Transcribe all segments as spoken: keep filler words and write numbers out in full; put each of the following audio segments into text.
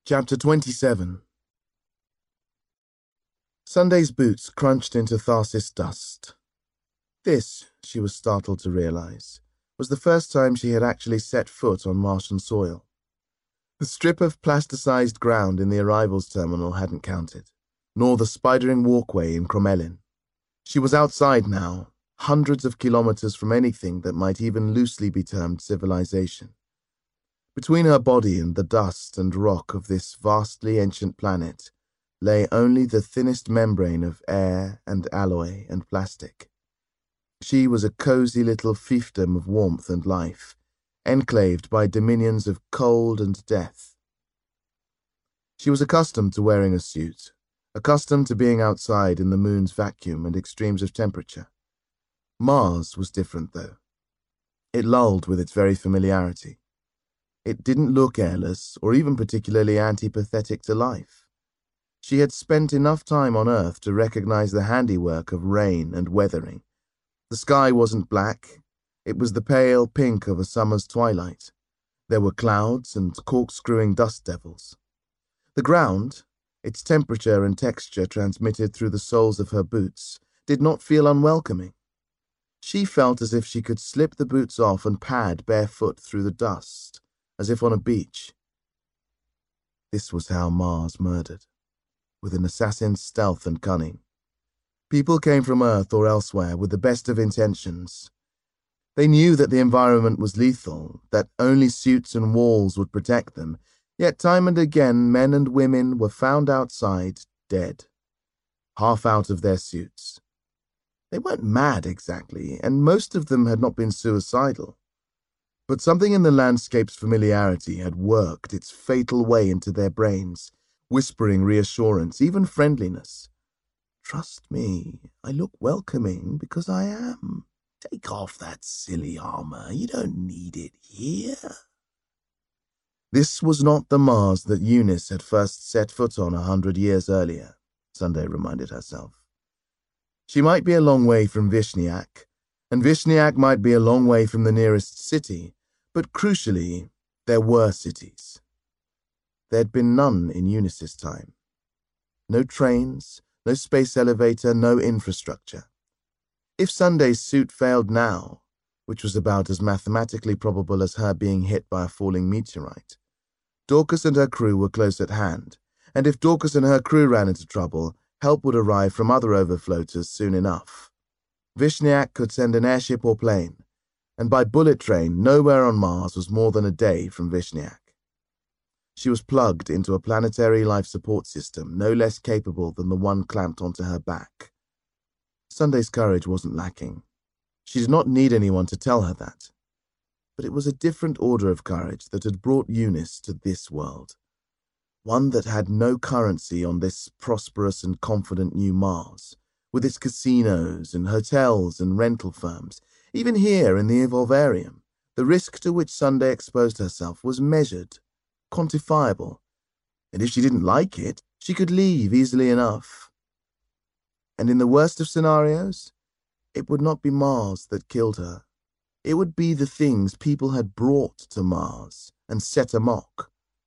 Chapter twenty-seven. Sunday's boots crunched into Tharsis dust. This, she was startled to realize, was the first time she had actually set foot on Martian soil. The strip of plasticized ground in the arrivals terminal hadn't counted, nor the spidering walkway in Cromelin. She was outside now, hundreds of kilometers from anything that might even loosely be termed civilization. Between her body and the dust and rock of this vastly ancient planet lay only the thinnest membrane of air and alloy and plastic. She was a cozy little fiefdom of warmth and life, enclaved by dominions of cold and death. She was accustomed to wearing a suit, accustomed to being outside in the moon's vacuum and extremes of temperature. Mars was different, though. It lulled with its very familiarity. It didn't look airless or even particularly antipathetic to life. She had spent enough time on Earth to recognize the handiwork of rain and weathering. The sky wasn't black. It was the pale pink of a summer's twilight. There were clouds and corkscrewing dust devils. The ground, its temperature and texture transmitted through the soles of her boots, did not feel unwelcoming. She felt as if she could slip the boots off and pad barefoot through the dust, as if on a beach. This was how Mars murdered, with an assassin's stealth and cunning. People came from Earth or elsewhere with the best of intentions. They knew that the environment was lethal, that only suits and walls would protect them, yet time and again men and women were found outside, dead, half out of their suits. They weren't mad exactly, and most of them had not been suicidal. But something in the landscape's familiarity had worked its fatal way into their brains, whispering reassurance, even friendliness. Trust me, I look welcoming because I am. Take off that silly armor. You don't need it here. This was not the Mars that Eunice had first set foot on a hundred years earlier, Sunday reminded herself. She might be a long way from Vishniac, and Vishniac might be a long way from the nearest city, but crucially, there were cities. There had been none in Eunice's time. No trains, no space elevator, no infrastructure. If Sunday's suit failed now, which was about as mathematically probable as her being hit by a falling meteorite, Dorcas and her crew were close at hand, and if Dorcas and her crew ran into trouble, help would arrive from other overfloaters soon enough. Vishniac could send an airship or plane, and by bullet train, nowhere on Mars was more than a day from Vishniac. She was plugged into a planetary life support system no less capable than the one clamped onto her back. Sunday's courage wasn't lacking. She did not need anyone to tell her that. But it was a different order of courage that had brought Eunice to this world, one that had no currency on this prosperous and confident new Mars, with its casinos and hotels and rental firms. Even here in the Evolvarium, the risk to which Sunday exposed herself was measured, quantifiable, and if she didn't like it, she could leave easily enough. And in the worst of scenarios, it would not be Mars that killed her. It would be the things people had brought to Mars and set amok.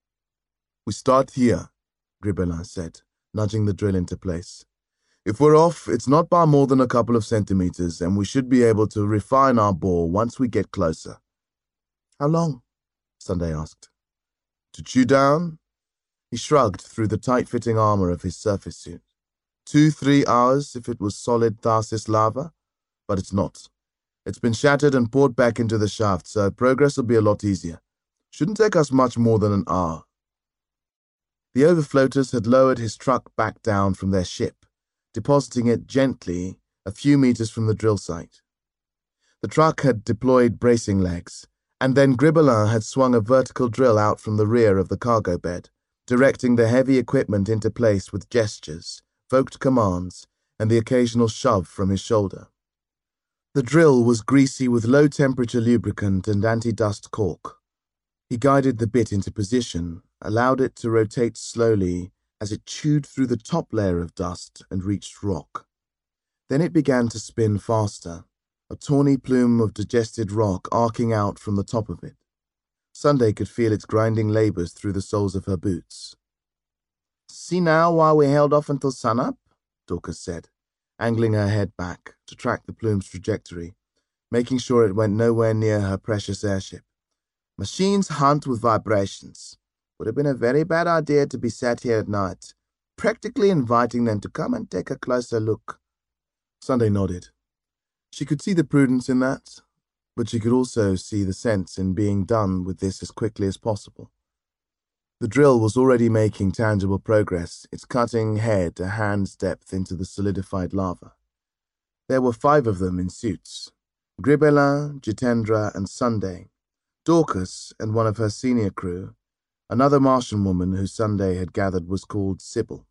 "We start here," Gribelin said, nudging the drill into place. "If we're off, it's not by more than a couple of centimeters, and we should be able to refine our bore once we get closer." "How long?" Sunday asked. "To chew down?" He shrugged through the tight-fitting armor of his surface suit. Two, three hours if it was solid Tharsis lava, but it's not. It's been shattered and poured back into the shaft, so progress will be a lot easier. Shouldn't take us much more than an hour. The overfloaters had lowered his truck back down from their ship, depositing it gently a few meters from the drill site. The truck had deployed bracing legs, and then Gribelin had swung a vertical drill out from the rear of the cargo bed, directing the heavy equipment into place with gestures, voced commands, and the occasional shove from his shoulder. The drill was greasy with low-temperature lubricant and anti-dust caulk. He guided the bit into position, allowed it to rotate slowly as it chewed through the top layer of dust and reached rock. Then it began to spin faster, a tawny plume of digested rock arcing out from the top of it. Sunday could feel its grinding labors through the soles of her boots. See now why we held off until sunup? Dorcas said, angling her head back to track the plume's trajectory, making sure it went nowhere near her precious airship. Machines hunt with vibrations. Would have been a very bad idea to be sat here at night, practically inviting them to come and take a closer look. Sunday nodded. She could see the prudence in that, but she could also see the sense in being done with this as quickly as possible. The drill was already making tangible progress, its cutting head a hand's depth into the solidified lava. There were five of them in suits: Gribelin, Jitendra, and Sunday, Dorcas and one of her senior crew, another Martian woman who Sunday had gathered was called Sybil.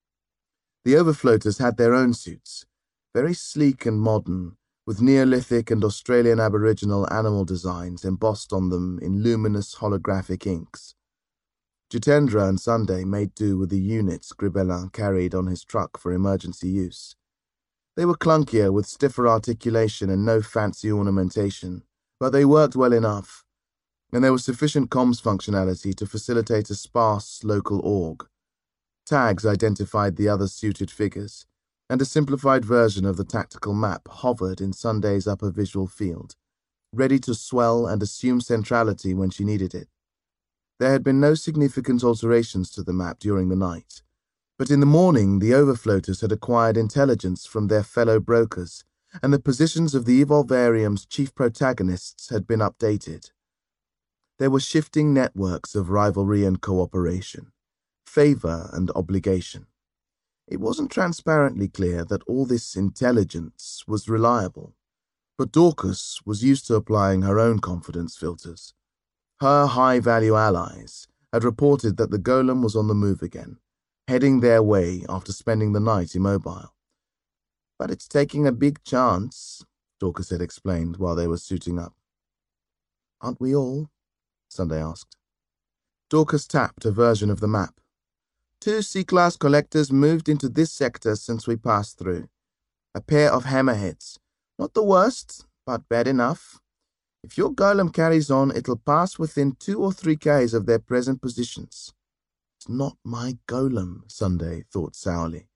The overfloaters had their own suits, very sleek and modern, with Neolithic and Australian Aboriginal animal designs embossed on them in luminous holographic inks. Jitendra and Sunday made do with the units Gribelin carried on his truck for emergency use. They were clunkier, with stiffer articulation and no fancy ornamentation, but they worked well enough, and there was sufficient comms functionality to facilitate a sparse local org. Tags identified the other suited figures, and a simplified version of the tactical map hovered in Sunday's upper visual field, ready to swell and assume centrality when she needed it. There had been no significant alterations to the map during the night, but in the morning the overfloaters had acquired intelligence from their fellow brokers, and the positions of the Evolvarium's chief protagonists had been updated. There were shifting networks of rivalry and cooperation, favor and obligation. It wasn't transparently clear that all this intelligence was reliable, but Dorcas was used to applying her own confidence filters. Her high-value allies had reported that the golem was on the move again, heading their way after spending the night immobile. But it's taking a big chance, Dorcas had explained while they were suiting up. Aren't we all? Sunday asked. Dorcas tapped a version of the map. Two C-class collectors moved into this sector since we passed through. A pair of hammerheads. Not the worst, but bad enough. If your golem carries on, it'll pass within two or three Ks of their present positions. It's not my golem, Sunday thought sourly.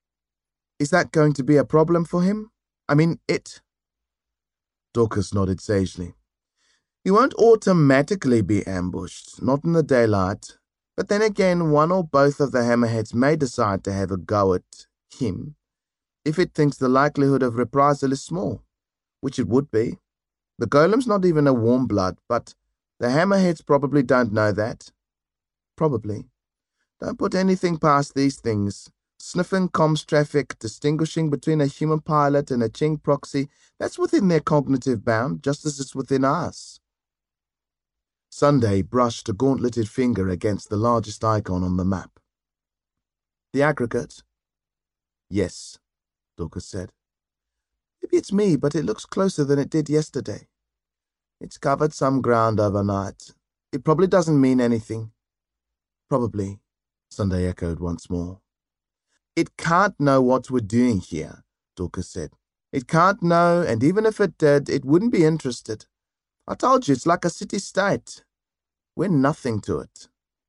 Is that going to be a problem for him? I mean, it. Dorcas nodded sagely. He won't automatically be ambushed, not in the daylight. But then again, one or both of the hammerheads may decide to have a go at him, if it thinks the likelihood of reprisal is small, which it would be. The golem's not even a warm blood, but the hammerheads probably don't know that. Probably. Don't put anything past these things. Sniffing comms traffic, distinguishing between a human pilot and a Ching proxy, that's within their cognitive bound, just as it's within ours. Sunday brushed a gauntleted finger against the largest icon on the map. The aggregate? Yes, Dorcas said. Maybe it's me, but it looks closer than it did yesterday. It's covered some ground overnight. It probably doesn't mean anything. Probably, Sunday echoed once more. It can't know what we're doing here, Dorcas said. It can't know, and even if it did, it wouldn't be interested. I told you, it's like a city-state. We're nothing to it.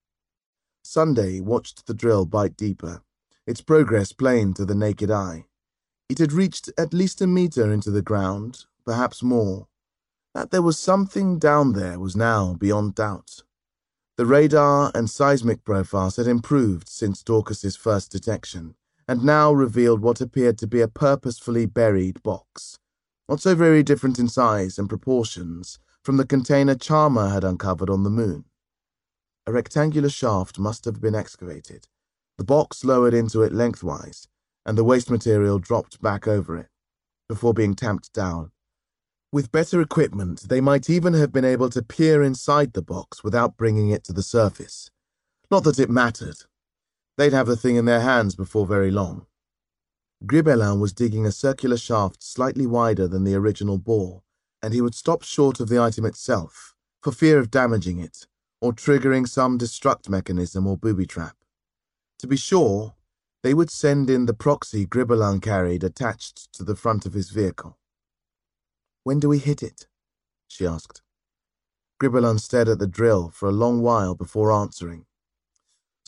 Sunday watched the drill bite deeper, its progress plain to the naked eye. It had reached at least a meter into the ground, perhaps more. That there was something down there was now beyond doubt. The radar and seismic profiles had improved since Dorcas's first detection, and now revealed what appeared to be a purposefully buried box, not so very different in size and proportions from the container Charmer had uncovered on the moon. A rectangular shaft must have been excavated, the box lowered into it lengthwise, and the waste material dropped back over it, before being tamped down. With better equipment, they might even have been able to peer inside the box without bringing it to the surface. Not that it mattered. They'd have the thing in their hands before very long. Gribelin was digging a circular shaft slightly wider than the original bore, and he would stop short of the item itself, for fear of damaging it, or triggering some destruct mechanism or booby trap. To be sure, they would send in the proxy Gribelin carried attached to the front of his vehicle. When do we hit it? She asked. Gribelin stared at the drill for a long while before answering.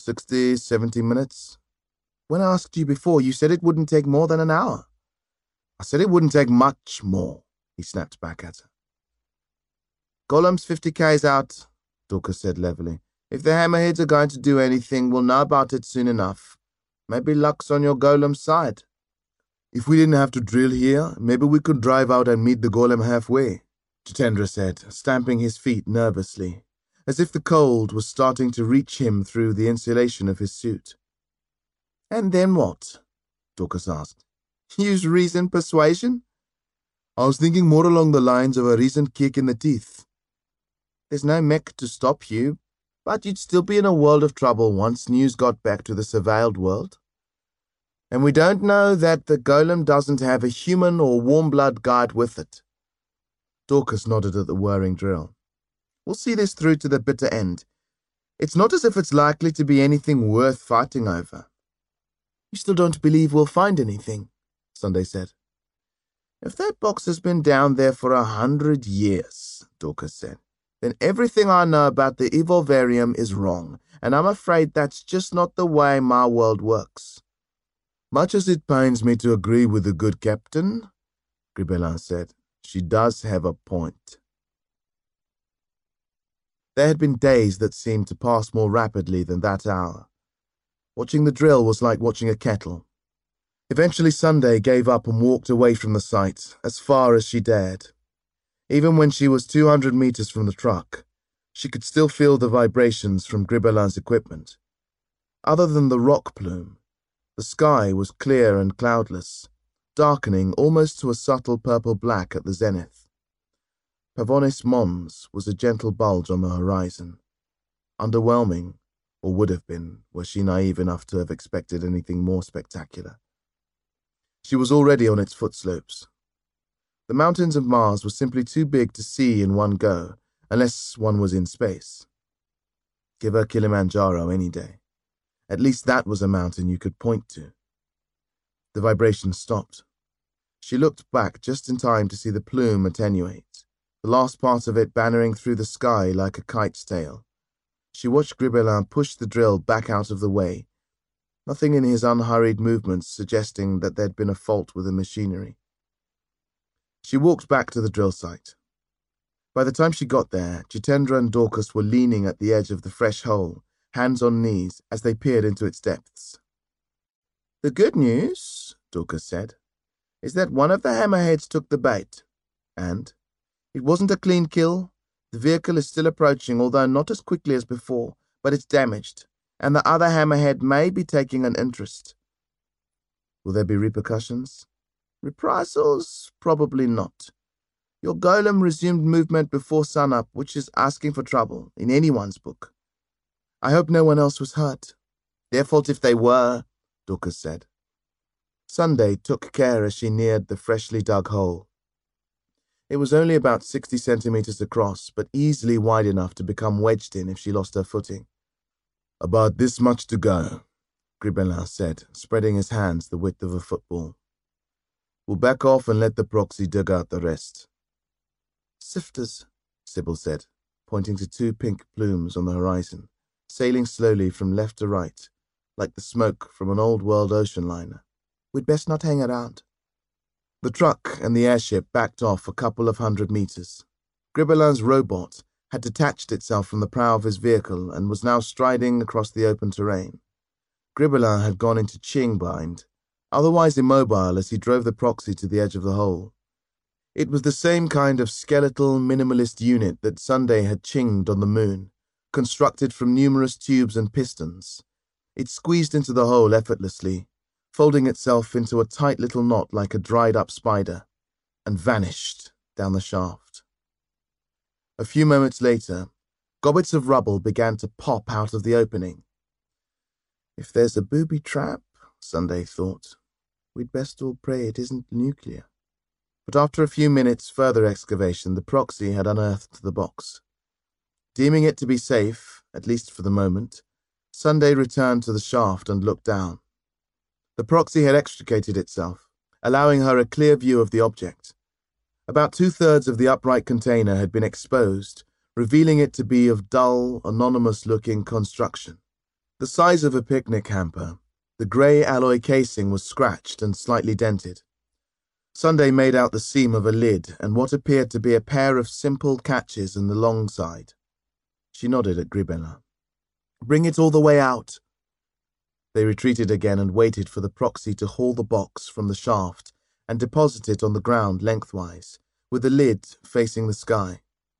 Sixty, seventy minutes. When I asked you before, you said it wouldn't take more than an hour. I said it wouldn't take much more, he snapped back at her. Golem's fifty k's out, Dorcas said levelly. If the hammerheads are going to do anything, we'll know about it soon enough. Maybe luck's on your Golem's side. If we didn't have to drill here, maybe we could drive out and meet the Golem halfway, Jitendra said, stamping his feet nervously, as if the cold was starting to reach him through the insulation of his suit. And then what? Dorcas asked. Use reason, persuasion? I was thinking more along the lines of a recent kick in the teeth. There's no mech to stop you, but you'd still be in a world of trouble once news got back to the surveilled world. And we don't know that the Golem doesn't have a human or warm-blood guide with it. Dorcas nodded at the whirring drill. We'll see this through to the bitter end. It's not as if it's likely to be anything worth fighting over. You still don't believe we'll find anything, Sunday said. If that box has been down there for a hundred years, Dorcas said, then everything I know about the Evolvarium is wrong, and I'm afraid that's just not the way my world works. Much as it pains me to agree with the good captain, Gribelin said, she does have a point. There had been days that seemed to pass more rapidly than that hour. Watching the drill was like watching a kettle. Eventually Sunday gave up and walked away from the site, as far as she dared. Even when she was two hundred meters from the truck, she could still feel the vibrations from Gribelin's equipment. Other than the rock plume, the sky was clear and cloudless, darkening almost to a subtle purple-black at the zenith. Pavonis Mons was a gentle bulge on the horizon. Underwhelming, or would have been, were she naive enough to have expected anything more spectacular. She was already on its footslopes. The mountains of Mars were simply too big to see in one go, unless one was in space. Give her Kilimanjaro any day. At least that was a mountain you could point to. The vibration stopped. She looked back just in time to see the plume attenuate, the last part of it bannering through the sky like a kite's tail. She watched Gribelin push the drill back out of the way, nothing in his unhurried movements suggesting that there'd been a fault with the machinery. She walked back to the drill site. By the time she got there, Jitendra and Dorcas were leaning at the edge of the fresh hole, hands on knees, as they peered into its depths. The good news, Dorcas said, is that one of the hammerheads took the bait, and it wasn't a clean kill. The vehicle is still approaching, although not as quickly as before, but it's damaged, and the other hammerhead may be taking an interest. Will there be repercussions? Reprisals? Probably not. Your Golem resumed movement before sunup, which is asking for trouble, in anyone's book. I hope no one else was hurt. Their fault if they were, Dorcas said. Sunday took care as she neared the freshly dug hole. It was only about sixty centimeters across, but easily wide enough to become wedged in if she lost her footing. About this much to go, Gribelin said, spreading his hands the width of a football. We'll back off and let the proxy dig out the rest. Sifters, Sybil said, pointing to two pink plumes on the horizon, sailing slowly from left to right, like the smoke from an old-world ocean liner. We'd best not hang around. The truck and the airship backed off a couple of hundred meters. Gribelin's robot had detached itself from the prow of his vehicle and was now striding across the open terrain. Gribelin had gone into ching bind, otherwise immobile as he drove the proxy to the edge of the hole. It was the same kind of skeletal, minimalist unit that Sunday had chinged on the moon, constructed from numerous tubes and pistons. It squeezed into the hole effortlessly, folding itself into a tight little knot like a dried-up spider, and vanished down the shaft. A few moments later, gobbets of rubble began to pop out of the opening. If there's a booby trap, Sunday thought, we'd best all pray it isn't nuclear. But after a few minutes' further excavation, the proxy had unearthed the box. Deeming it to be safe, at least for the moment, Sunday returned to the shaft and looked down. The proxy had extricated itself, allowing her a clear view of the object. About two-thirds of the upright container had been exposed, revealing it to be of dull, anonymous-looking construction. The size of a picnic hamper, the grey alloy casing was scratched and slightly dented. Sunday made out the seam of a lid and what appeared to be a pair of simple catches in the long side. She nodded at Gribelin. "Bring it all the way out." They retreated again and waited for the proxy to haul the box from the shaft and deposit it on the ground lengthwise, with the lid facing the sky.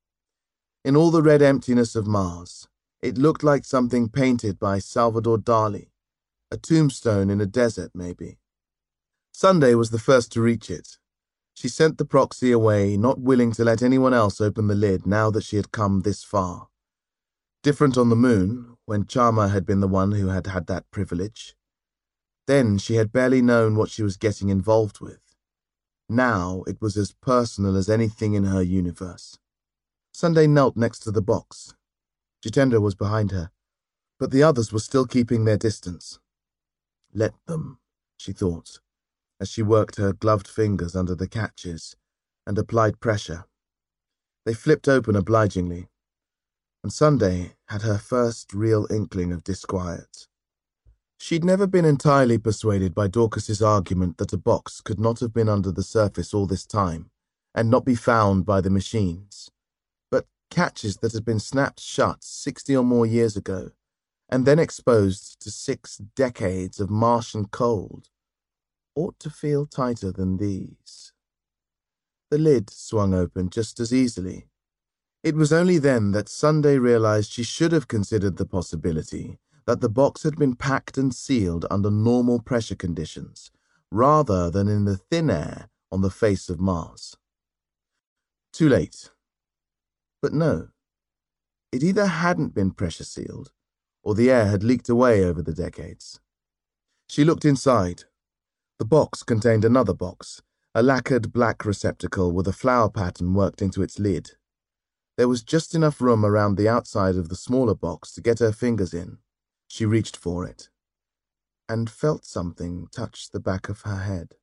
In all the red emptiness of Mars, it looked like something painted by Salvador Dali, a tombstone in a desert, maybe. Sunday was the first to reach it. She sent the proxy away, not willing to let anyone else open the lid now that she had come this far. Different on the moon, when Charma had been the one who had had that privilege. Then she had barely known what she was getting involved with. Now it was as personal as anything in her universe. Sunday knelt next to the box. Jitendra was behind her, but the others were still keeping their distance. Let them, she thought, as she worked her gloved fingers under the catches and applied pressure. They flipped open obligingly, and Sunday had her first real inkling of disquiet. She'd never been entirely persuaded by Dorcas's argument that a box could not have been under the surface all this time and not be found by the machines. But catches that had been snapped shut sixty or more years ago and then exposed to six decades of Martian cold ought to feel tighter than these. The lid swung open just as easily. It was only then that Sunday realized she should have considered the possibility that the box had been packed and sealed under normal pressure conditions, rather than in the thin air on the face of Mars. Too late. But no. It either hadn't been pressure sealed, or the air had leaked away over the decades. She looked inside. The box contained another box, a lacquered black receptacle with a flower pattern worked into its lid. There was just enough room around the outside of the smaller box to get her fingers in. She reached for it, and felt something touch the back of her head.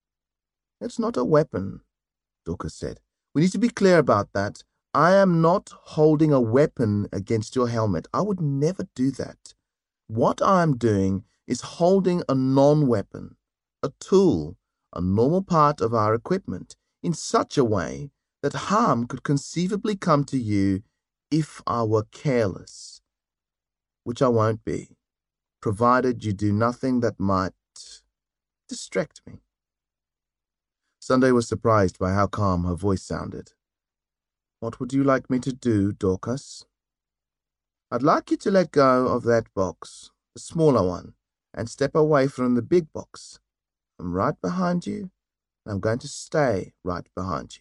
"It's not a weapon," Dorcas said. "We need to be clear about that. I am not holding a weapon against your helmet. I would never do that. What I am doing is holding a non-weapon, a tool, a normal part of our equipment, in such a way that harm could conceivably come to you if I were careless. Which I won't be, provided you do nothing that might distract me." Sunday was surprised by how calm her voice sounded. "What would you like me to do, Dorcas?" "I'd like you to let go of that box, the smaller one, and step away from the big box. I'm right behind you, and I'm going to stay right behind you."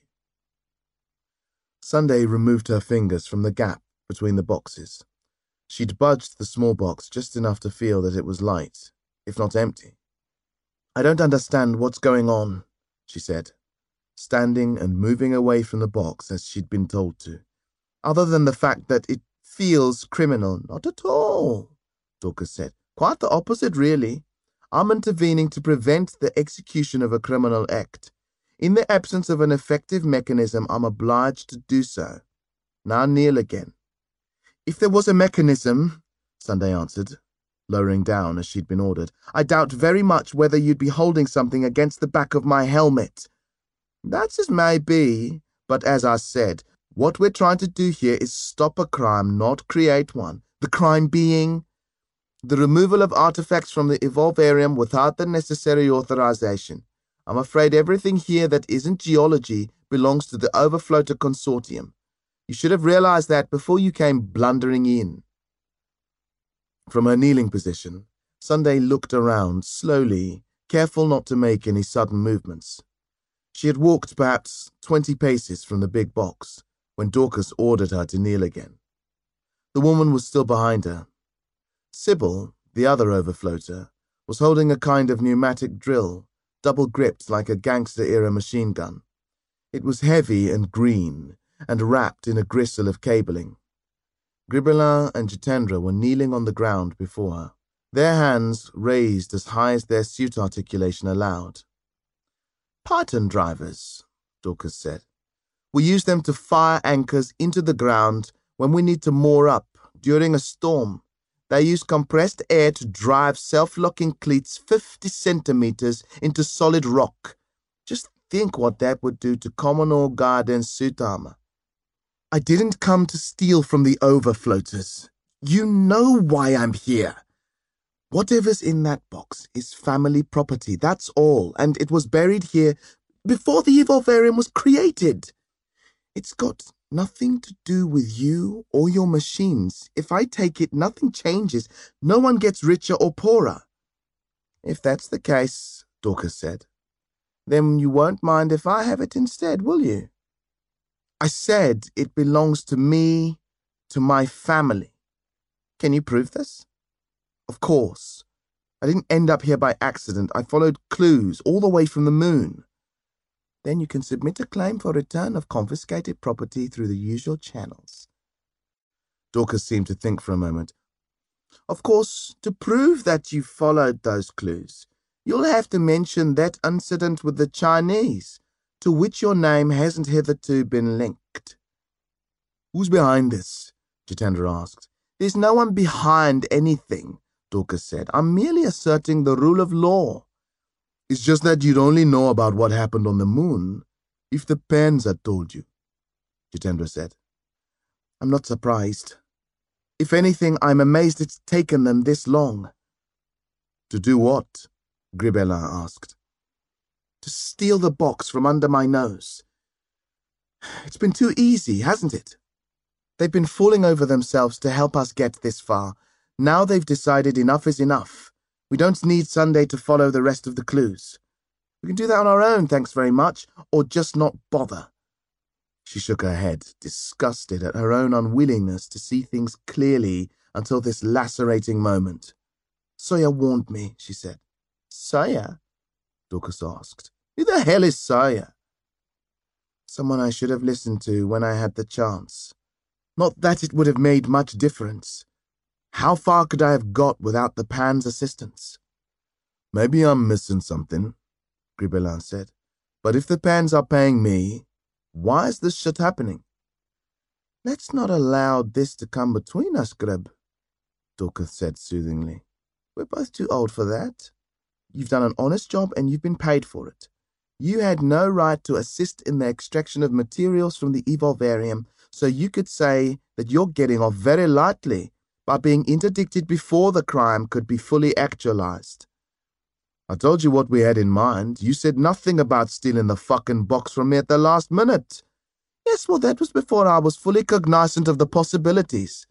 Sunday removed her fingers from the gap between the boxes. She'd budged the small box just enough to feel that it was light, if not empty. "I don't understand what's going on," she said, standing and moving away from the box as she'd been told to, "other than the fact that it feels criminal." "Not at all," Dorcas said. "Quite the opposite, really. I'm intervening to prevent the execution of a criminal act. In the absence of an effective mechanism, I'm obliged to do so. Now kneel again." "If there was a mechanism," Sunday answered, lowering down as she'd been ordered, "I doubt very much whether you'd be holding something against the back of my helmet." "That's as may be, but as I said, what we're trying to do here is stop a crime, not create one. The crime being the removal of artifacts from the Evolvarium without the necessary authorization. I'm afraid everything here that isn't geology belongs to the Overfloater Consortium. You should have realized that before you came blundering in." From her kneeling position, Sunday looked around slowly, careful not to make any sudden movements. She had walked perhaps twenty paces from the big box when Dorcas ordered her to kneel again. The woman was still behind her. Sybil, the other overfloater, was holding a kind of pneumatic drill, double-gripped like a gangster-era machine gun. It was heavy and green, and wrapped in a gristle of cabling. Gribelin and Jitendra were kneeling on the ground before her, their hands raised as high as their suit articulation allowed. "Python drivers," Dorcas said. "We use them to fire anchors into the ground when we need to moor up during a storm. They use compressed air to drive self-locking cleats fifty centimeters into solid rock. Just think what that would do to Commodore Garden's suit armor. I didn't come to steal from the overfloaters. You know why I'm here. Whatever's in that box is family property, that's all, and it was buried here before the Evolvarium was created. It's got nothing to do with you or your machines. If I take it, nothing changes. No one gets richer or poorer. If that's the case, Dorcas said, then you won't mind if I have it instead, will you? I said it belongs to me, to my family. Can you prove this? Of course. I didn't end up here by accident. I followed clues all the way from the moon. Then you can submit a claim for return of confiscated property through the usual channels. Dorcas seemed to think for a moment. Of course, to prove that you followed those clues, you'll have to mention that incident with the Chinese, to which your name hasn't hitherto been linked. Who's behind this? Jitendra asked. There's no one behind anything, Dorcas said. I'm merely asserting the rule of law. It's just that you'd only know about what happened on the moon if the Pans had told you, Jitendra said. I'm not surprised. If anything, I'm amazed it's taken them this long. To do what? Gribelin asked. To steal the box from under my nose. It's been too easy, hasn't it? They've been fooling over themselves to help us get this far. Now they've decided enough is enough. We don't need Sunday to follow the rest of the clues. We can do that on our own, thanks very much, or just not bother. She shook her head, disgusted at her own unwillingness to see things clearly until this lacerating moment. Sawyer warned me, she said. Sawyer? Dorcas asked. Who the hell is Sawyer? Someone I should have listened to when I had the chance. Not that it would have made much difference. How far could I have got without the Pan's assistance? Maybe I'm missing something, Gribelin said. But if the Pans are paying me, why is this shit happening? Let's not allow this to come between us, Grib, Dorcas said soothingly. We're both too old for that. You've done an honest job and you've been paid for it. You had no right to assist in the extraction of materials from the Evolvarium, so you could say that you're getting off very lightly by being interdicted before the crime could be fully actualized. I told you what we had in mind. You said nothing about stealing the fucking box from me at the last minute. Yes, well, that was before I was fully cognizant of the possibilities.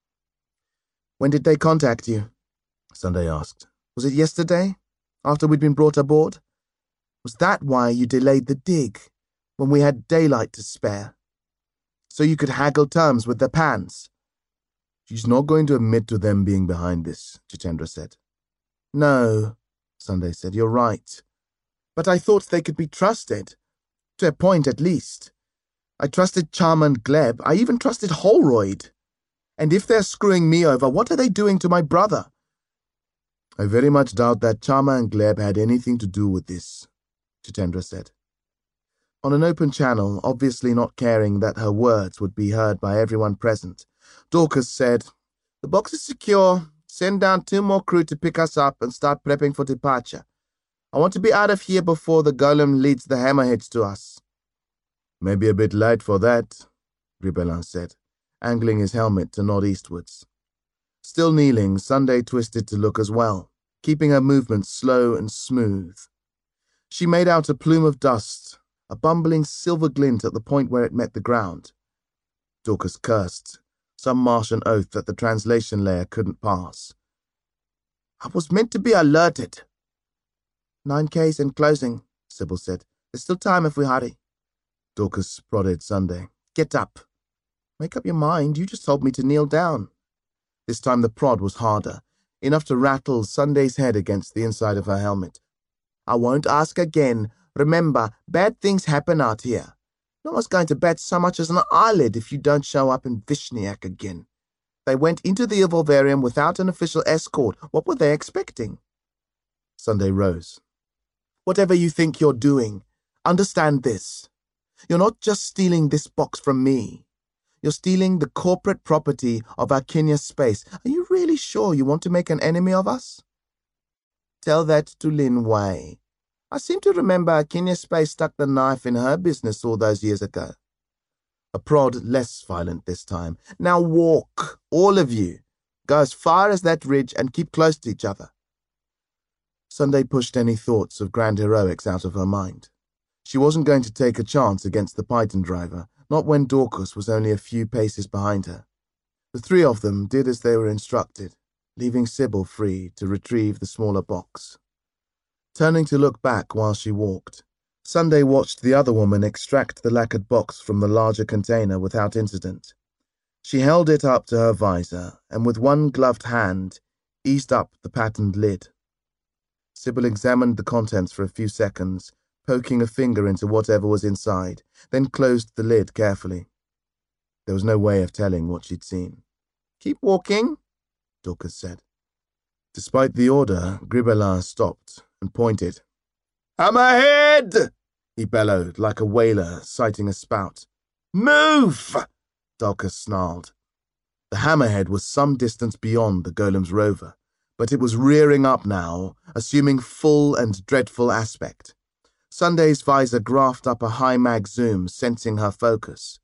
When did they contact you? Sunday asked. Was it yesterday, after we'd been brought aboard? Was that why you delayed the dig, when we had daylight to spare? So you could haggle terms with the Pans? She's not going to admit to them being behind this, Jitendra said. No, Sunday said, you're right. But I thought they could be trusted. To a point, at least. I trusted Charma and Gleb. I even trusted Holroyd. And if they're screwing me over, what are they doing to my brother? I very much doubt that Charma and Gleb had anything to do with this, Jitendra said. On an open channel, obviously not caring that her words would be heard by everyone present, Dorcas said, The box is secure. Send down two more crew to pick us up and start prepping for departure. I want to be out of here before the golem leads the hammerheads to us. Maybe a bit late for that, Gribelin said, angling his helmet to nod eastwards. Still kneeling, Sunday twisted to look as well, keeping her movements slow and smooth. She made out a plume of dust, a bumbling silver glint at the point where it met the ground. Dorcas cursed, some Martian oath that the translation layer couldn't pass. I was meant to be alerted. Nine Ks and closing, Sybil said. There's still time if we hurry. Dorcas prodded Sunday. Get up. Make up your mind. You just told me to kneel down. This time the prod was harder, enough to rattle Sunday's head against the inside of her helmet. I won't ask again. Remember, bad things happen out here. No one's going to bat so much as an eyelid if you don't show up in Vishniak again. They went into the Evolvarium without an official escort. What were they expecting? Sunday rose. Whatever you think you're doing, understand this. You're not just stealing this box from me. You're stealing the corporate property of Arkinia Space. Are you really sure you want to make an enemy of us? Tell that to Lin Wei. I seem to remember Arkinia Space stuck the knife in her business all those years ago. A prod less violent this time. Now walk, all of you. Go as far as that ridge and keep close to each other. Sunday pushed any thoughts of grand heroics out of her mind. She wasn't going to take a chance against the Python driver, not when Dorcas was only a few paces behind her. The three of them did as they were instructed, leaving Sybil free to retrieve the smaller box. Turning to look back while she walked, Sunday watched the other woman extract the lacquered box from the larger container without incident. She held it up to her visor and with one gloved hand eased up the patterned lid. Sybil examined the contents for a few seconds, poking a finger into whatever was inside, then closed the lid carefully. There was no way of telling what she'd seen. "Keep walking," Dorcas said. Despite the order, Gribelin stopped and pointed. "Hammerhead!" he bellowed like a whaler sighting a spout. "Move!" Dorcas snarled. The hammerhead was some distance beyond the golem's rover, but it was rearing up now, assuming full and dreadful aspect. Sunday's visor graphed up a high-mag zoom, sensing her focus.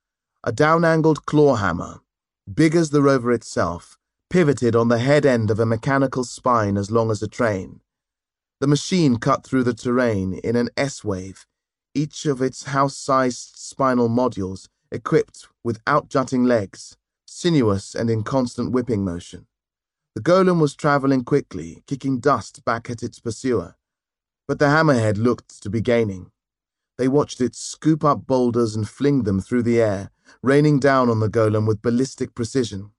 A down-angled claw hammer, big as the rover itself, pivoted on the head end of a mechanical spine as long as a train. The machine cut through the terrain in an S-wave, each of its house-sized spinal modules equipped with out-jutting legs, sinuous and in constant whipping motion. The golem was traveling quickly, kicking dust back at its pursuer, but the hammerhead looked to be gaining. They watched it scoop up boulders and fling them through the air, raining down on the golem with ballistic precision.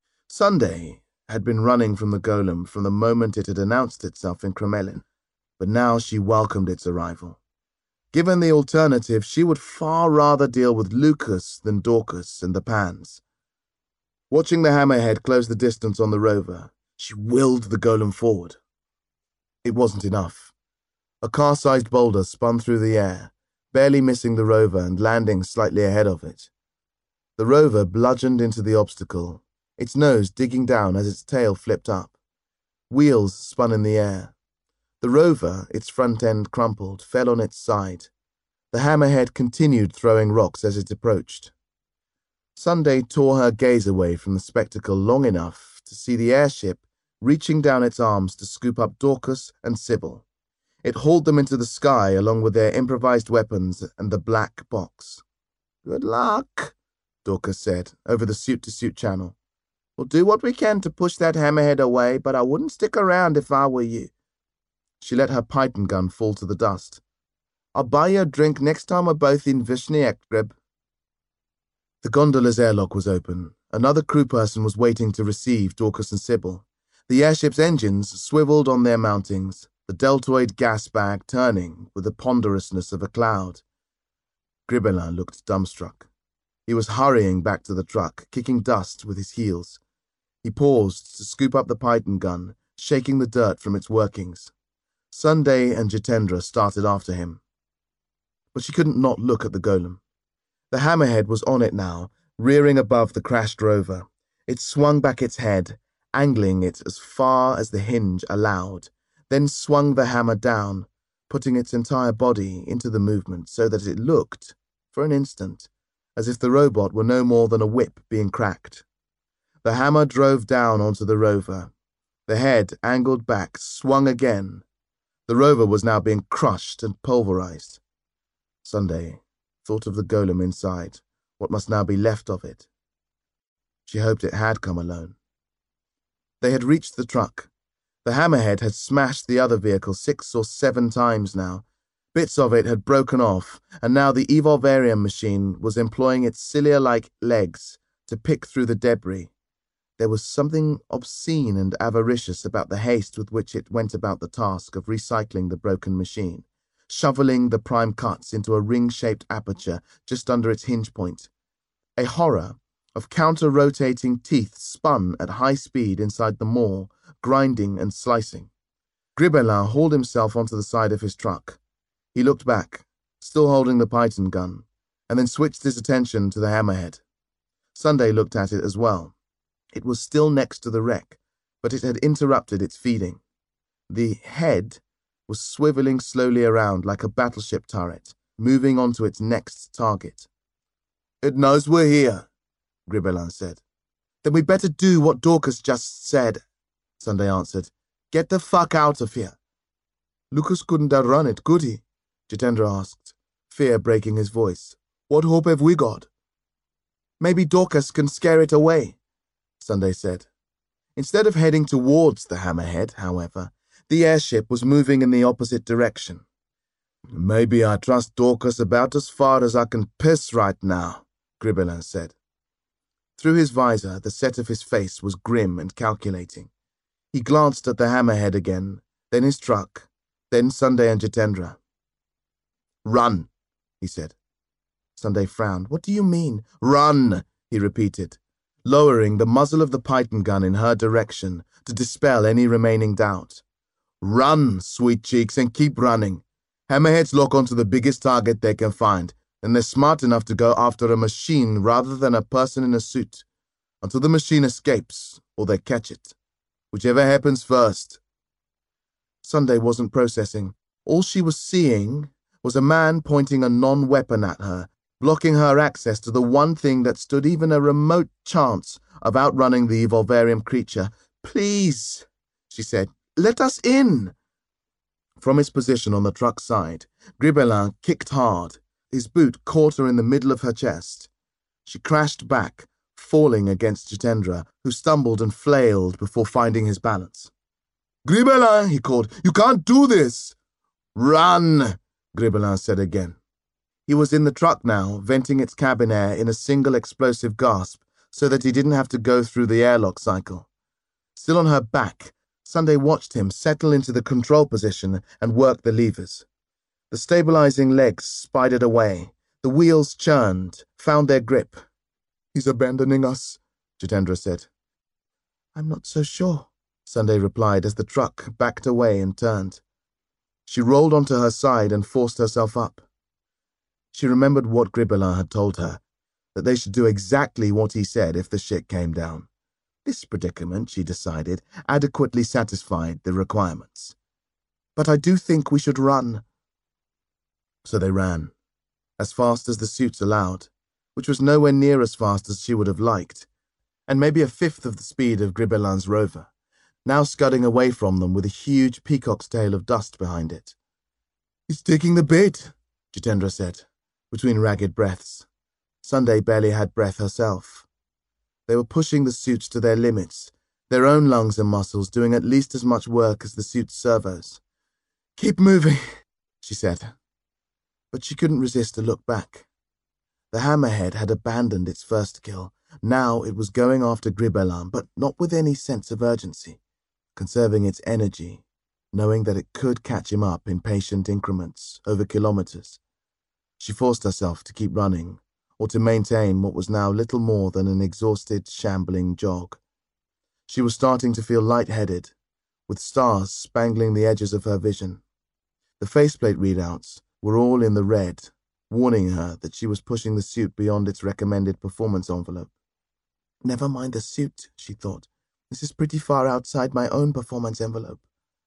Sunday had been running from the golem from the moment it had announced itself in Kremelin, but now she welcomed its arrival. Given the alternative, she would far rather deal with Lucas than Dorcas and the Pans. Watching the hammerhead close the distance on the rover, she willed the golem forward. It wasn't enough. A car-sized boulder spun through the air, barely missing the rover and landing slightly ahead of it. The rover bludgeoned into the obstacle, its nose digging down as its tail flipped up. Wheels spun in the air. The rover, its front end crumpled, fell on its side. The hammerhead continued throwing rocks as it approached. Sunday tore her gaze away from the spectacle long enough to see the airship reaching down its arms to scoop up Dorcas and Sybil. It hauled them into the sky along with their improvised weapons and the black box. "Good luck," Dorcas said over the suit-to-suit channel. "We'll do what we can to push that hammerhead away, but I wouldn't stick around if I were you." She let her Python gun fall to the dust. "I'll buy you a drink next time we're both in Vishny Ektrib." The gondola's airlock was open. Another crew person was waiting to receive Dorcas and Sybil. The airship's engines swiveled on their mountings, the deltoid gas bag turning with the ponderousness of a cloud. Gribelin looked dumbstruck. He was hurrying back to the truck, kicking dust with his heels. He paused to scoop up the Python gun, shaking the dirt from its workings. Sunday and Jitendra started after him. But she couldn't not look at the golem. The hammerhead was on it now, rearing above the crashed rover. It swung back its head, angling it as far as the hinge allowed, then swung the hammer down, putting its entire body into the movement so that it looked, for an instant, as if the robot were no more than a whip being cracked. The hammer drove down onto the rover. The head, angled back, swung again. The rover was now being crushed and pulverized. Sunday thought of the golem inside, what must now be left of it. She hoped it had come alone. They had reached the truck. The hammerhead had smashed the other vehicle six or seven times now. Bits of it had broken off, and now the Evolvarium machine was employing its cilia-like legs to pick through the debris. There was something obscene and avaricious about the haste with which it went about the task of recycling the broken machine, shoveling the prime cuts into a ring-shaped aperture just under its hinge point. A horror of counter-rotating teeth spun at high speed inside the maw, grinding and slicing. Gribelin hauled himself onto the side of his truck. He looked back, still holding the Python gun, and then switched his attention to the hammerhead. Sunday looked at it as well. It was still next to the wreck, but it had interrupted its feeding. The head was swiveling slowly around like a battleship turret, moving on to its next target. "It knows we're here," Gribelin said. "Then we better do what Dorcas just said," Sunday answered. "Get the fuck out of here." "Lucas couldn't outrun it, could he?" Jitendra asked, fear breaking his voice. "What hope have we got?" "Maybe Dorcas can scare it away," Sunday said. Instead of heading towards the hammerhead, however, the airship was moving in the opposite direction. "Maybe I trust Dorcas about as far as I can piss right now," Gribelin said. Through his visor, the set of his face was grim and calculating. He glanced at the hammerhead again, then his truck, then Sunday and Jitendra. "Run," he said. Sunday frowned. "What do you mean?" "Run," he repeated, lowering the muzzle of the Python gun in her direction to dispel any remaining doubt. "Run, sweet cheeks, and keep running. Hammerheads lock onto the biggest target they can find, and they're smart enough to go after a machine rather than a person in a suit, until the machine escapes or they catch it. Whichever happens first." Sunday wasn't processing. All she was seeing was a man pointing a non-weapon at her, blocking her access to the one thing that stood even a remote chance of outrunning the Evolvarium creature. "Please," she said, "let us in." From his position on the truck's side, Gribelin kicked hard. His boot caught her in the middle of her chest. She crashed back, falling against Jitendra, who stumbled and flailed before finding his balance. "Gribelin," he called, "you can't do this." "Run," Gribelin said again. He was in the truck now, venting its cabin air in a single explosive gasp so that he didn't have to go through the airlock cycle. Still on her back, Sunday watched him settle into the control position and work the levers. The stabilizing legs spidered away. The wheels churned, found their grip. "He's abandoning us," Jitendra said. "I'm not so sure," Sunday replied as the truck backed away and turned. She rolled onto her side and forced herself up. She remembered what Gribelin had told her, that they should do exactly what he said if the shit came down. This predicament, she decided, adequately satisfied the requirements. "But I do think we should run." So they ran, as fast as the suits allowed, which was nowhere near as fast as she would have liked, and maybe a fifth of the speed of Gribelin's rover, now scudding away from them with a huge peacock's tail of dust behind it. "He's taking the bait," Jitendra said, between ragged breaths. Sunday barely had breath herself. They were pushing the suits to their limits, their own lungs and muscles doing at least as much work as the suit's servos. "Keep moving," she said. But she couldn't resist a look back. The hammerhead had abandoned its first kill. Now it was going after Gribelin, but not with any sense of urgency, conserving its energy, knowing that it could catch him up in patient increments over kilometers. She forced herself to keep running, or to maintain what was now little more than an exhausted, shambling jog. She was starting to feel lightheaded, with stars spangling the edges of her vision. The faceplate readouts were all in the red, warning her that she was pushing the suit beyond its recommended performance envelope. "Never mind the suit," she thought. "This is pretty far outside my own performance envelope."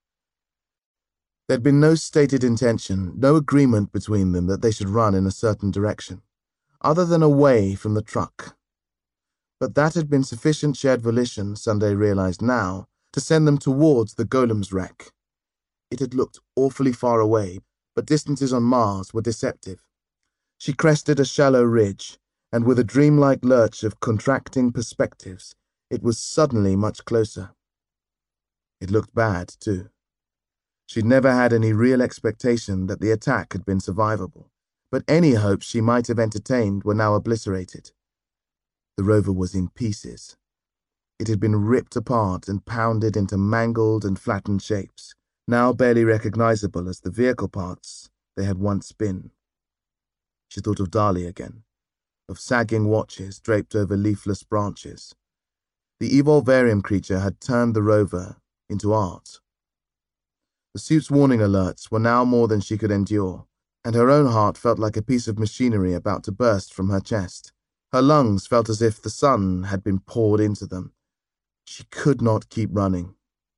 There'd been no stated intention, no agreement between them that they should run in a certain direction, other than away from the truck. But that had been sufficient shared volition, Sunday realized now, to send them towards the golem's wreck. It had looked awfully far away, but distances on Mars were deceptive. She crested a shallow ridge, and with a dreamlike lurch of contracting perspectives, it was suddenly much closer. It looked bad, too. She'd never had any real expectation that the attack had been survivable, but any hopes she might have entertained were now obliterated. The rover was in pieces. It had been ripped apart and pounded into mangled and flattened shapes, now barely recognizable as the vehicle parts they had once been. She thought of Dali again, of sagging watches draped over leafless branches. The Evolvarium creature had turned the rover into art. The suit's warning alerts were now more than she could endure, and her own heart felt like a piece of machinery about to burst from her chest. Her lungs felt as if the sun had been poured into them. She could not keep running.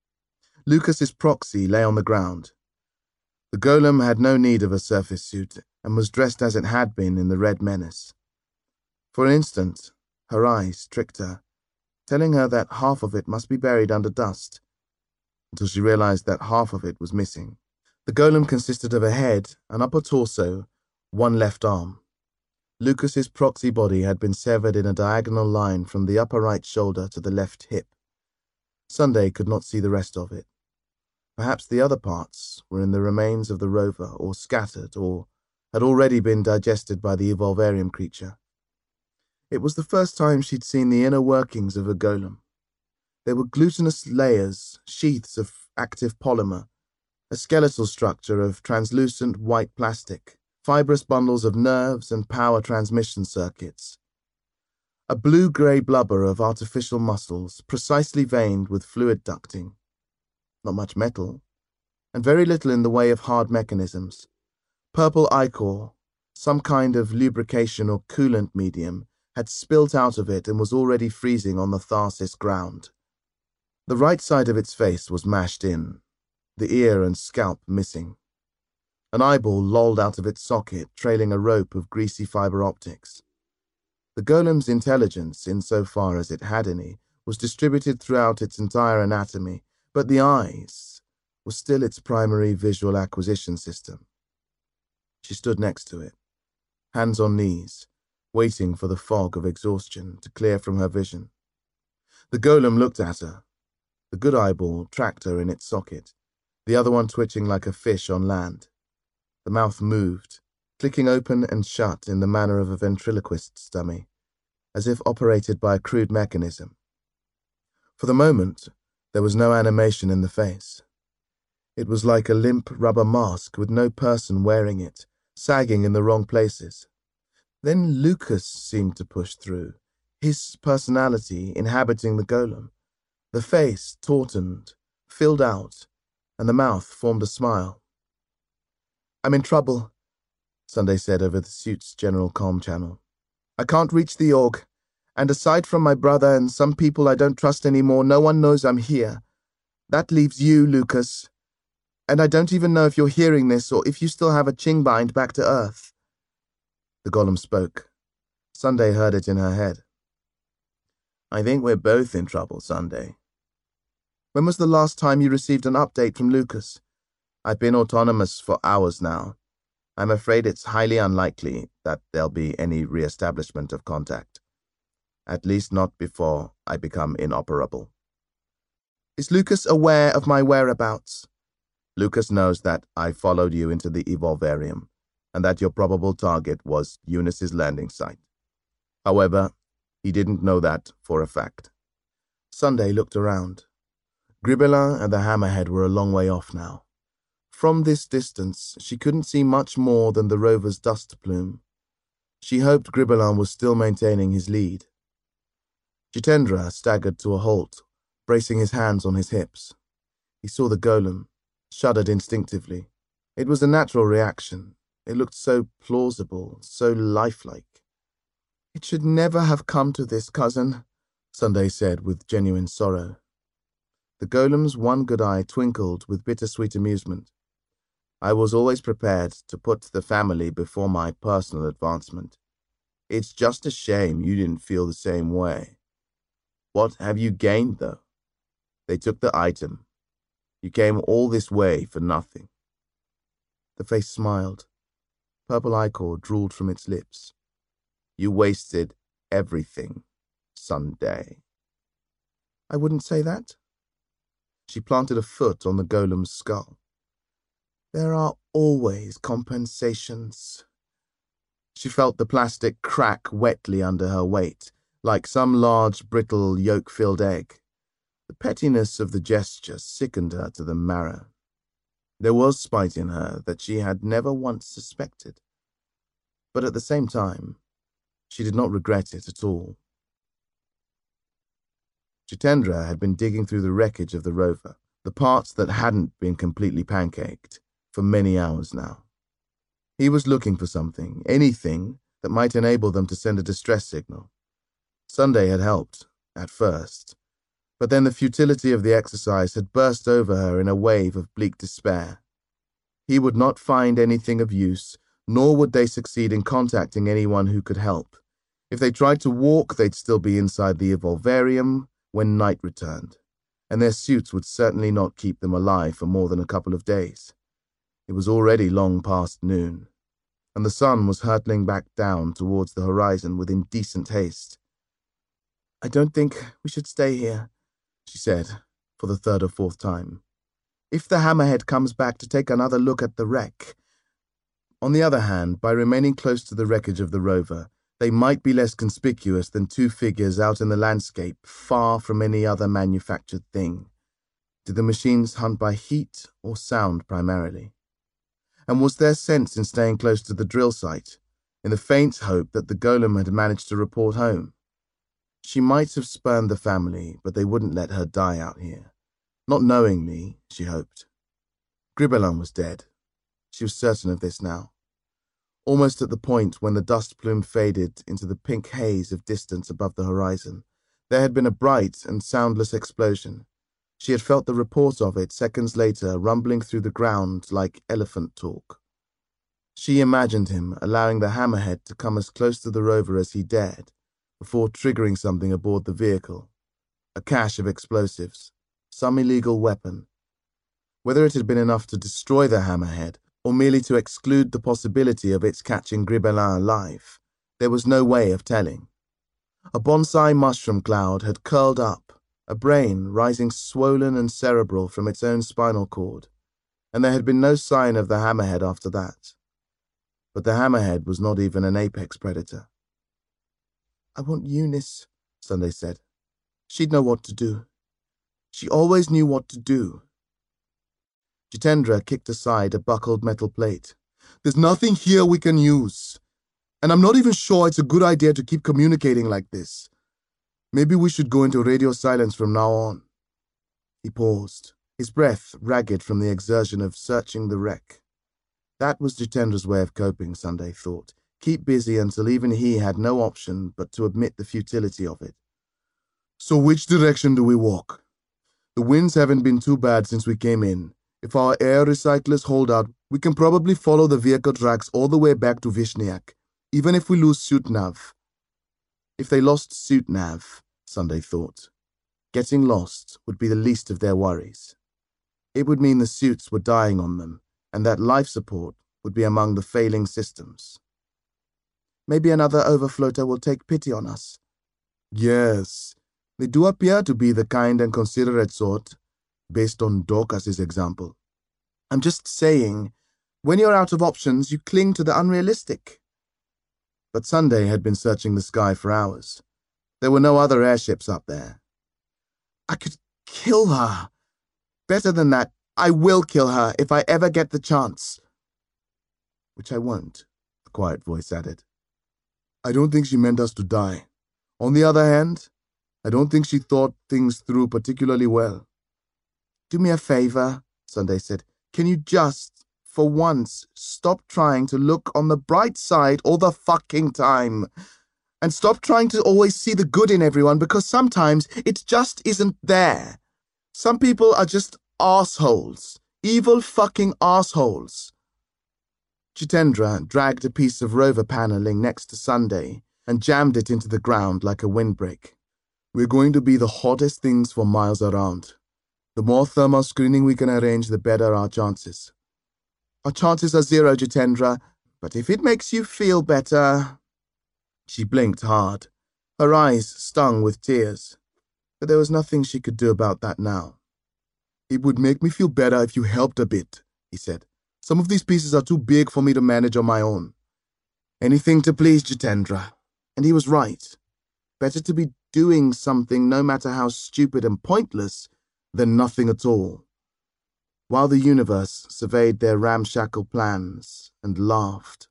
Lucas's proxy lay on the ground. The golem had no need of a surface suit and was dressed as it had been in the Red Menace. For an instant, her eyes tricked her, telling her that half of it must be buried under dust, until she realized that half of it was missing. The golem consisted of a head, an upper torso, one left arm. Lucas's proxy body had been severed in a diagonal line from the upper right shoulder to the left hip. Sunday could not see the rest of it. Perhaps the other parts were in the remains of the rover, or scattered, or had already been digested by the Evolvarium creature. It was the first time she'd seen the inner workings of a golem. There were glutinous layers, sheaths of active polymer, a skeletal structure of translucent white plastic, fibrous bundles of nerves and power transmission circuits, a blue-grey blubber of artificial muscles, precisely veined with fluid ducting. Not much metal, and very little in the way of hard mechanisms. Purple ichor, some kind of lubrication or coolant medium, had spilt out of it and was already freezing on the Tharsis ground. The right side of its face was mashed in, the ear and scalp missing. An eyeball lolled out of its socket, trailing a rope of greasy fiber optics. The golem's intelligence, insofar as it had any, was distributed throughout its entire anatomy, but the eyes were still its primary visual acquisition system. She stood next to it, hands on knees, waiting for the fog of exhaustion to clear from her vision. The golem looked at her. The good eyeball tracked her in its socket, the other one twitching like a fish on land. The mouth moved, clicking open and shut in the manner of a ventriloquist's dummy, as if operated by a crude mechanism. For the moment, there was no animation in the face. It was like a limp rubber mask with no person wearing it, sagging in the wrong places. Then Lucas seemed to push through, his personality inhabiting the golem. The face tautened, filled out, and the mouth formed a smile. "I'm in trouble," Sunday said over the suit's general comm channel. "I can't reach the org, and aside from my brother and some people I don't trust anymore, no one knows I'm here. That leaves you, Lucas. And I don't even know if you're hearing this or if you still have a chingbind back to Earth." The golem spoke. Sunday heard it in her head. "I think we're both in trouble, Sunday." "When was the last time you received an update from Lucas?" "I've been autonomous for hours now. I'm afraid it's highly unlikely that there'll be any re-establishment of contact. At least not before I become inoperable." "Is Lucas aware of my whereabouts?" "Lucas knows that I followed you into the Evolvarium, and that your probable target was Eunice's landing site. However, he didn't know that for a fact." Sunday looked around. Gribelin and the Hammerhead were a long way off now. From this distance, she couldn't see much more than the rover's dust plume. She hoped Gribelin was still maintaining his lead. Jitendra staggered to a halt, bracing his hands on his hips. He saw the golem, shuddered instinctively. It was a natural reaction. It looked so plausible, so lifelike. "It should never have come to this, cousin," Sunday said with genuine sorrow. The golem's one good eye twinkled with bittersweet amusement. "I was always prepared to put the family before my personal advancement. It's just a shame you didn't feel the same way. What have you gained, though? They took the item. You came all this way for nothing." The face smiled. Purple ichor drooled from its lips. "You wasted everything, Sunday." "I wouldn't say that." She planted a foot on the golem's skull. "There are always compensations." She felt the plastic crack wetly under her weight, like some large, brittle, yolk-filled egg. The pettiness of the gesture sickened her to the marrow. There was spite in her that she had never once suspected. But at the same time, she did not regret it at all. Jitendra had been digging through the wreckage of the rover, the parts that hadn't been completely pancaked, for many hours now. He was looking for something, anything, that might enable them to send a distress signal. Sunday had helped, at first, but then the futility of the exercise had burst over her in a wave of bleak despair. He would not find anything of use, nor would they succeed in contacting anyone who could help. If they tried to walk, they'd still be inside the Evolvarium when night returned, and their suits would certainly not keep them alive for more than a couple of days. It was already long past noon, and the sun was hurtling back down towards the horizon with indecent haste. "I don't think we should stay here," she said, for the third or fourth time. "If the Hammerhead comes back to take another look at the wreck." On the other hand, by remaining close to the wreckage of the rover, they might be less conspicuous than two figures out in the landscape, far from any other manufactured thing. Did the machines hunt by heat or sound primarily? And was there sense in staying close to the drill site, in the faint hope that the golem had managed to report home? She might have spurned the family, but they wouldn't let her die out here. Not knowingly, she hoped. Gribelin was dead. She was certain of this now. Almost at the point when the dust plume faded into the pink haze of distance above the horizon, there had been a bright and soundless explosion. She had felt the report of it seconds later rumbling through the ground like elephant talk. She imagined him allowing the Hammerhead to come as close to the rover as he dared, before triggering something aboard the vehicle. A cache of explosives, some illegal weapon. Whether it had been enough to destroy the Hammerhead, or merely to exclude the possibility of its catching Gribelin alive, there was no way of telling. A bonsai mushroom cloud had curled up, a brain rising swollen and cerebral from its own spinal cord, and there had been no sign of the Hammerhead after that. But the Hammerhead was not even an apex predator. "I want Eunice," Sunday said. "She'd know what to do. She always knew what to do." Jitendra kicked aside a buckled metal plate. "There's nothing here we can use, and I'm not even sure it's a good idea to keep communicating like this. Maybe we should go into radio silence from now on." He paused, his breath ragged from the exertion of searching the wreck. That was Jitendra's way of coping, Sunday thought. Keep busy until even he had no option but to admit the futility of it. "So which direction do we walk? The winds haven't been too bad since we came in. If our air recyclers hold out, we can probably follow the vehicle tracks all the way back to Vishniak, even if we lose Suitnav." If they lost Suitnav, Sunday thought, getting lost would be the least of their worries. It would mean the suits were dying on them, and that life support would be among the failing systems. "Maybe another overfloater will take pity on us." "Yes, they do appear to be the kind and considerate sort, based on Dorcas's example." "I'm just saying, when you're out of options, you cling to the unrealistic." But Sunday had been searching the sky for hours. There were no other airships up there. "I could kill her. Better than that, I will kill her if I ever get the chance." "Which I won't," the quiet voice added. "I don't think she meant us to die. On the other hand, I don't think she thought things through particularly well." "Do me a favor," Sunday said. "Can you just, for once, stop trying to look on the bright side all the fucking time? And stop trying to always see the good in everyone, because sometimes it just isn't there. Some people are just assholes. Evil fucking assholes." Jitendra dragged a piece of rover paneling next to Sunday and jammed it into the ground like a windbreak. "We're going to be the hottest things for miles around. The more thermal screening we can arrange, the better our chances." "Our chances are zero, Jitendra, but if it makes you feel better..." She blinked hard, her eyes stung with tears, but there was nothing she could do about that now. "It would make me feel better if you helped a bit," he said. "Some of these pieces are too big for me to manage on my own." Anything to please Jitendra, and he was right. Better to be doing something, no matter how stupid and pointless, than nothing at all. While the universe surveyed their ramshackle plans and laughed.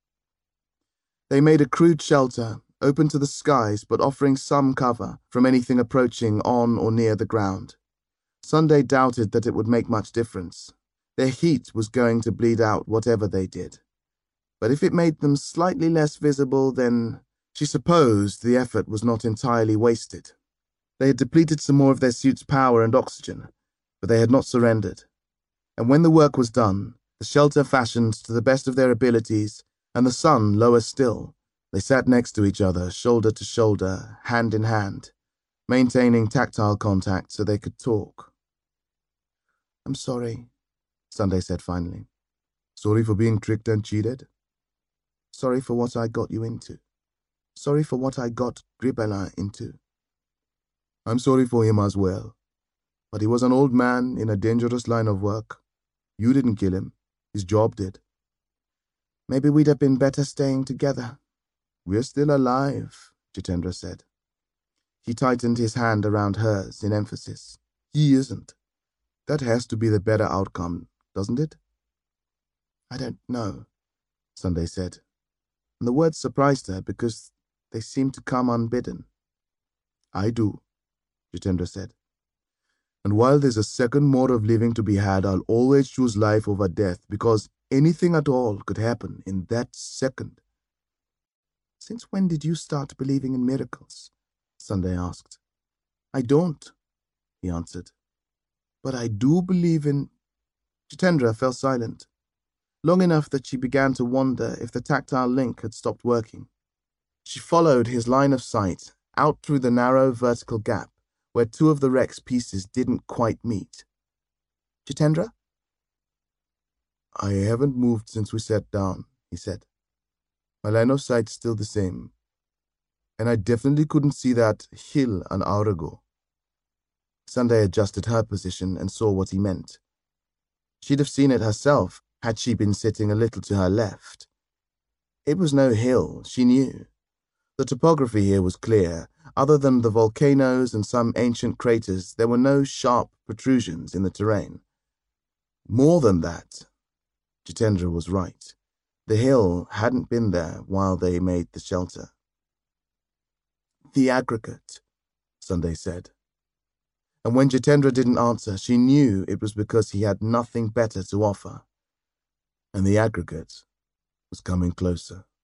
They made a crude shelter, open to the skies but offering some cover from anything approaching on or near the ground. Sunday doubted that it would make much difference. Their heat was going to bleed out whatever they did. but if it made them slightly less visible, then she supposed the effort was not entirely wasted. They had depleted some more of their suit's power and oxygen, but they had not surrendered. And when the work was done, the shelter fashioned to the best of their abilities, and the sun lower still, they sat next to each other, shoulder to shoulder, hand in hand, maintaining tactile contact so they could talk. "I'm sorry," Sunday said finally. "Sorry for being tricked and cheated?" "Sorry for what I got you into. Sorry for what I got Gribella into." "I'm sorry for him as well. But he was an old man in a dangerous line of work. You didn't kill him. His job did." "Maybe we'd have been better staying together." "We're still alive," Jitendra said. He tightened his hand around hers in emphasis. "He isn't. That has to be the better outcome, doesn't it?" "I don't know," Sunday said, and the words surprised her because they seemed to come unbidden. "I do," Jitendra said. "And while there's a second more of living to be had, I'll always choose life over death, because anything at all could happen in that second." "Since when did you start believing in miracles?" Sunday asked. "I don't," he answered. "But I do believe in—" Jitendra fell silent, long enough that she began to wonder if the tactile link had stopped working. She followed his line of sight out through the narrow vertical gap where two of the wreck's pieces didn't quite meet. "Jitendra?" "I haven't moved since we sat down," he said. "My line of sight's still the same. And I definitely couldn't see that hill an hour ago." Sunday adjusted her position and saw what he meant. She'd have seen it herself had she been sitting a little to her left. It was no hill, she knew. The topography here was clear. Other than the volcanoes and some ancient craters, there were no sharp protrusions in the terrain. More than that, Jitendra was right. The hill hadn't been there while they made the shelter. "The aggregate," Sunday said. And when Jitendra didn't answer, she knew it was because he had nothing better to offer. And the aggregate was coming closer.